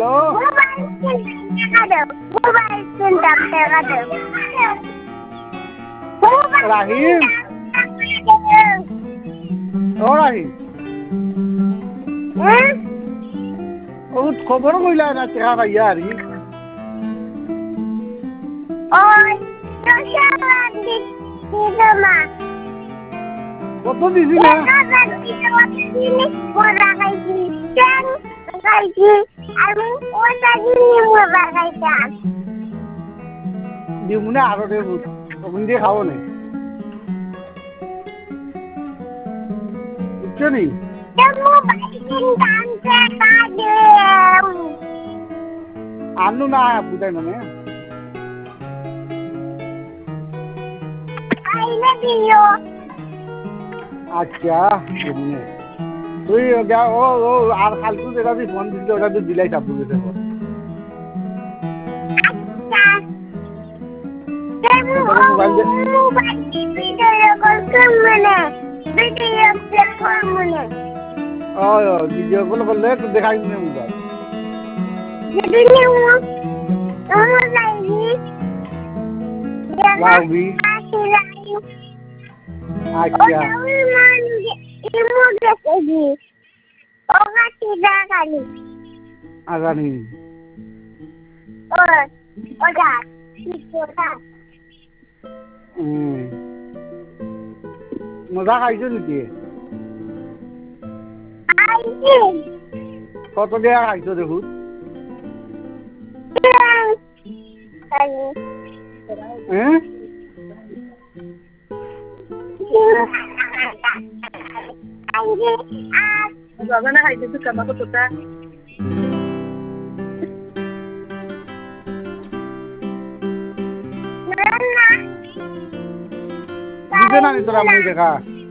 Hello রাহিম ও রাহিম ও খবর কইলা না টেকা পাইয়া আরি কত দিছি না দিমুনে আরো দেবো তখন দিয়ে খাবো না বুঝছো নি আনু না বুঝাই মানে আচ্ছা দিমুনে তুই ও ও আর ফালতু যেটা তুই ফোন দিছিল ওটা তুই দিলাই চাপু গেছে ভিডিও কল করলে তো দেখাই নি মোবাইল লাউবি আচ্ছা আগানি মজা খাইছো নাকি কত দেয়া খাইছো দেখুন Gimana kayak gitu sama aku suka. দিবে না তোর আম্মু দেখা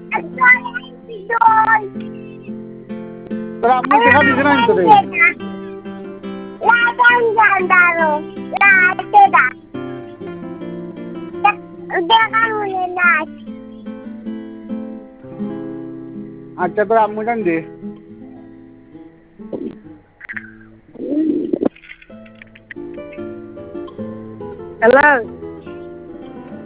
তোর আম্মু দেখা দিবে না তোরে আচ্ছা তোর আম্মু জান দে Hello.